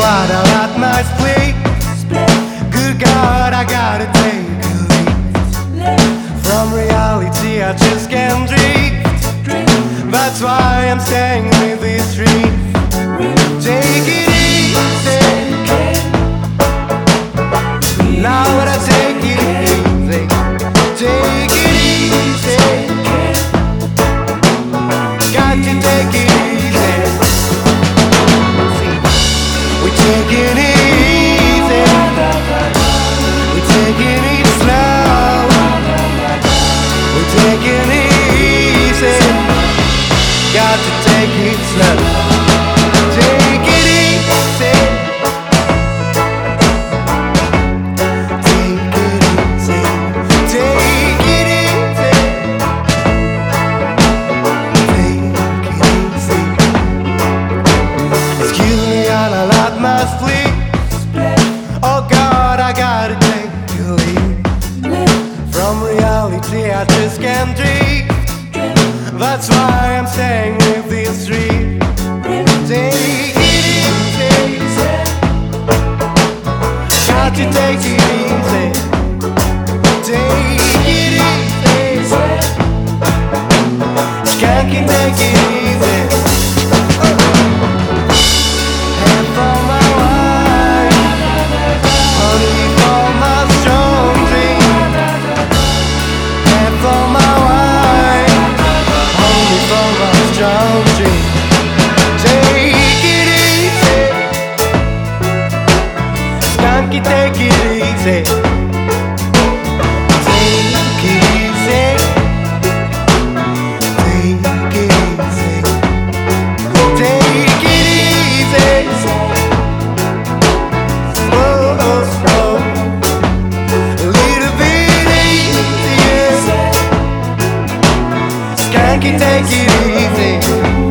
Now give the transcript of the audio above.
what I like my split. Good God, I gotta take a leap. From reality I just can't drift. That's why I'm staying with this dream. Take it easy. Now that I take it easy. Take it easy. Got to take it easy. We're taking it easy. We're taking it slow. We're taking it easy. Got to take it slow. Take it easy. Take it easy. Take it easy. Take it easy. Excuse me, I like my sleep. Oh God, I gotta take a leap. From reality I just can't dream. That's why I'm staying with this dream. Take it easy. Got to take it easy. Take it easy. Can't take it easy. And for my wife, honey for my strong dream. And for my wife, honey for my strong dream. Take it easy. Skanky, take it easy. Take it easy. Take it easy. Take it easy. Oh, oh, oh. A little bit easier. Skanky, take it easy.